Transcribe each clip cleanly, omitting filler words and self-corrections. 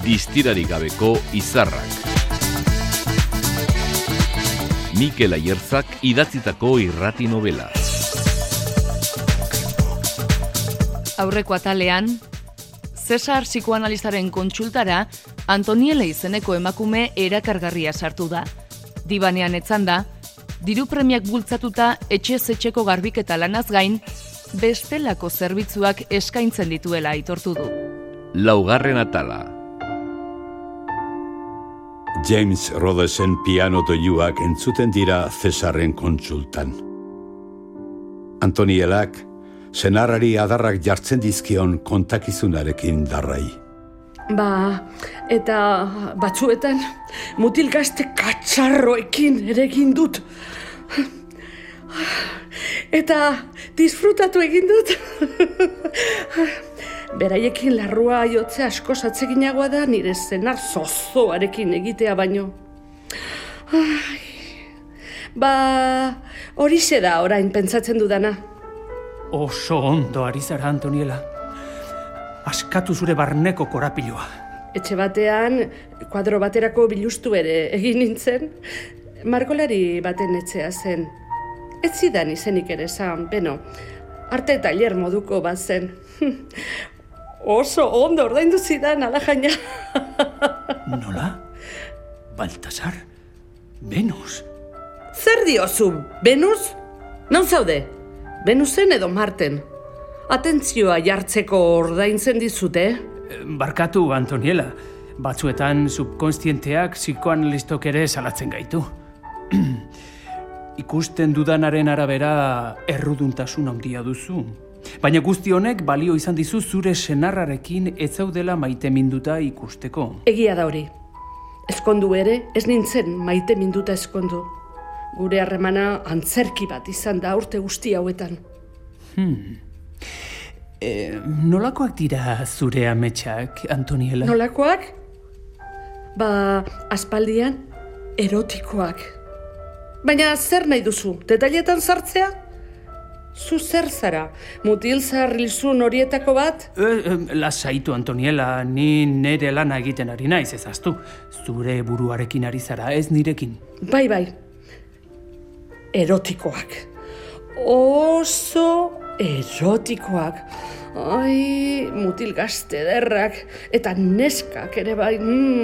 Distirarik gabeko izarrak. Mikel Aierzak idatzitako irrati novela. Aurreko atalean, Cesar psikoanalizaren kontsultara Antoniele izeneko emakume erakargarria sartu da. Dibanean etzanda, diru premiak bultzatuta etxez-etxeko garbiketa lanaz gain, bestelako zerbitzuak eskaintzen dituela aitortu du. Laugarren atala. James Rhodesen piano doiuak entzuten dira Cesarren kontsultan. Antonielak senarrari adarrak jartzen dizkion kontakizunarekin darrai. Eta batzuetan mutil gazte katxarroekin ere egin dut. Eta disfrutatu egin dut. Beraiekin larrua jotzea asko atseginagoa da nire senar zozoarekin egitea baino. Horixe da orain pentsatzen dudana. Oso ondo ari zara, Antoniela. Askatu zure barneko korapiloa. Etxe batean, kuadro baterako bilustu ere egin nintzen. Margolari baten etxea zen. Ez zidan izenik ere zan, beno, arte tailer moduko bat zen. Oso ondo ordaindu zidan, alajaina. Nola? Baltasar? Venus? Zer diozu, Venus? Non zaude? Venusen edo Marten? Atentzioa jartzeko ordaintzen dizute? Barkatu, Antoniela. Batzuetan subkonstienteak psikoanalistok ere salatzen gaitu. Ikusten dudanaren arabera erruduntasun handia duzu. Baina guzti honek balio izan dizu zure senarrarekin ez zaudela maite minduta ikusteko. Egia da hori. Ezkondu ere, ez nintzen maite minduta ezkondu. Gure harremana antzerki bat izan da urte guzti hauetan. Nolakoak dira zure ametsak, Antoniela? Nolakoak? Aspaldian erotikoak. Baina zer nahi duzu? Detailetan sartzea? Zu zer zara? Mutil zaharrilzun horietako bat? Lasaitu, Antoniela, ni nere lana egiten ari naiz ezaztu. Zure buruarekin ari zara, ez nirekin. Bai. Erotikoak. Oso erotikoak. Ai, mutil gazte derrak eta neskak ere bai.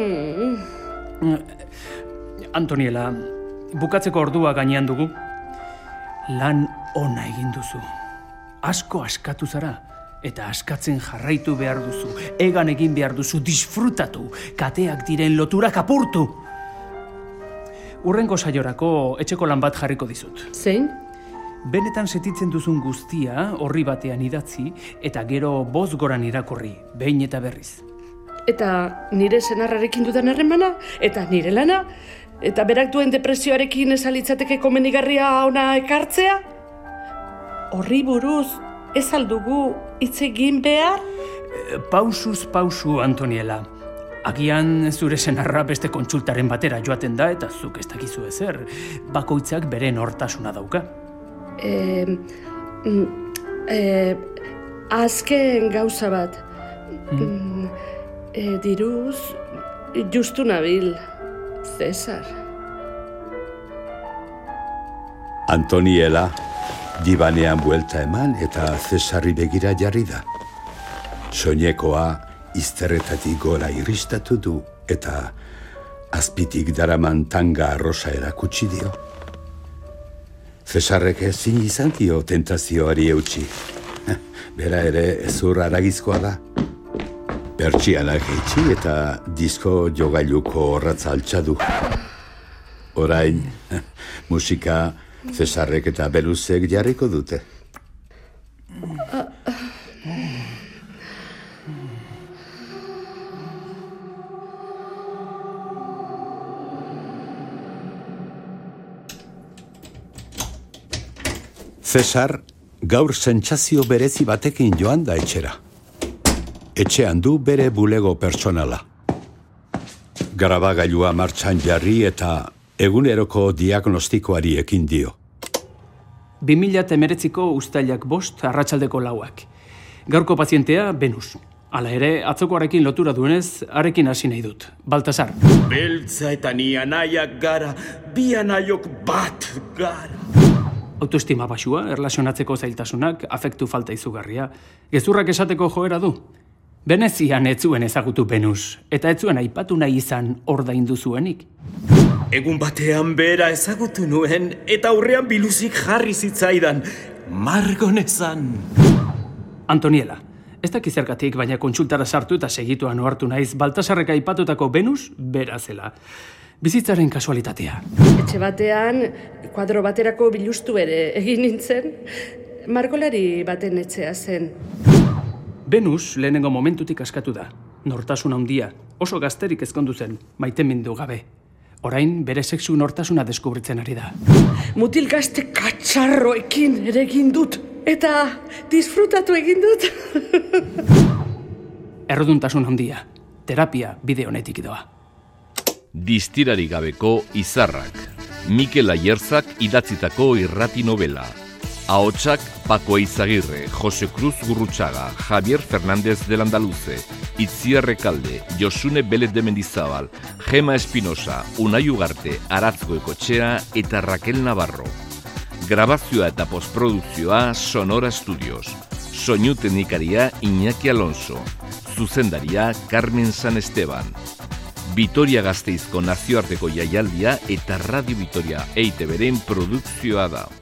Antoniela, bukatzeko ordua gainean dugu. Lan ona egin duzu. Asko askatu zara eta askatzen jarraitu behar duzu. Egan egin behar duzu, disfrutatu, kateak diren loturak apurtu. Urrengo saiorako etxeko lan bat jarriko dizut. Zein? Benetan setitzen duzun guztia horri batean idatzi eta gero bozgoran irakurri, behin eta berriz. Eta nire senarrarekin dudan harremana? Eta nire lana? Eta berak duen depresioarekin esalitzateke komenigarria ona ekartzea? Horri buruz ez aldugu hitz egin behar? Pausuz pausu, Antoniela. Agian zure senarra beste kontsultaren batera joaten da eta zuk ez dakizu ezer. Bakoitzak bere nortasuna dauka. Azken gauza bat. Diruz, justu nabil, Cesar. Antoniela dibanean buelta eman eta Cesarri begira jarri da. Soinekoa izterretatik gora irristatu du eta azpitik daraman tanga arrosa erakutsi dio. Cesarrek ezin izan dio tentazioari eutsi. Bera ere ezur haragizkoa da. Pertsianak eitsi eta disko jogailuko horratza altxa du. Orain, musika Cesarrek eta Beluzek jarriko dute. Cesar gaur sentsazio berezi batekin joan da etxera. Etxean du bere bulego pertsonala. Grabagailua martxan jarri eta eguneroko diagnostikoari ekin dio. 2019ko uztailak 5, arratsaldeko 4. Gaurko pazientea, Venus. Hala ere, atzokoarekin lotura duenez, arekin hasi nahi dut. Baltasar. Beltza eta ni anaiak gara, bi anaiok bat gara. Autoestima baxua, erlazionatzeko zailtasunak, afektu falta izugarria. Gezurrak esateko joera du. Venezian ez zuen ezagutu Venus, eta ez zuen aipatu nahi izan ordaindu zuenik. Egun batean bera ezagutu nuen, eta aurrean biluzik jarri zitzaidan, margonezan. Antoniela, ez dakiz zergatik, baina kontsultara sartu eta segituan ohartu naiz Baltasarrek aipatutako Venus bera zela. Bizitzaren kasualitatea. Etxe batean, kuadro baterako bilustu ere egin nintzen, margolari baten etxea zen. Venus lehenengo momentutik askatu da. Nortasun handia, oso gazterik ezkondu zen, maitemindu gabe. Orain bere sexu nortasuna deskubritzen ari da. Mutil gazte katxarroekin ere egin dut, eta disfrutatu egin dut. Erroduntasun handia, terapia bide honetik doa. Distirari gabeko izarrak. Mikel Aierzak idatzitako irrati novela. Ahotsak Paco Eizagirre, Jose Cruz Gurrutxaga, Javier Fernández del Andaluze, Itziar Rekalde, Josune Belez de Mendizabal, Gema Espinosa, Unai Ugarte, Aratzko Ekotxea eta Raquel Navarro. Grabazioa eta postprodukzioa Sonora Studios. Soinu teknikaria Iñaki Alonso. Zuzendaria Carmen San Esteban. Vitoria Gasteizko nazioarteko jaialdia eta Radio Vitoria EITB-ren produkzioa da.